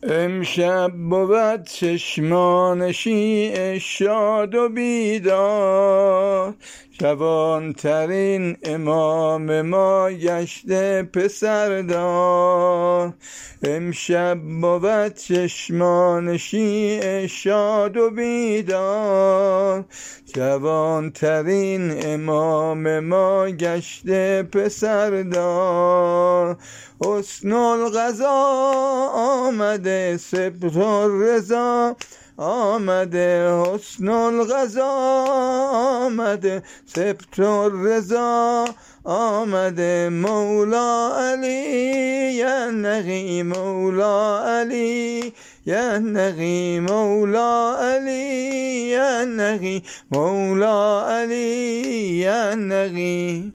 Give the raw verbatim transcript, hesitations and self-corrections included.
امشب بود چشمانشی شاد و بیدار، جوانترین امام ما گشته پسردار. امشب بود چشمانشی شاد و بیدار، جوانترین امام ما گشته پسردار. حسن القضا آمده، سبط الرضا آمده، حسن القضا آمده، سبط الرضا آمده. مولا علی یا نقی، مولا علی یا نقی، مولا علی یا نقی، مولا علی یا نقی.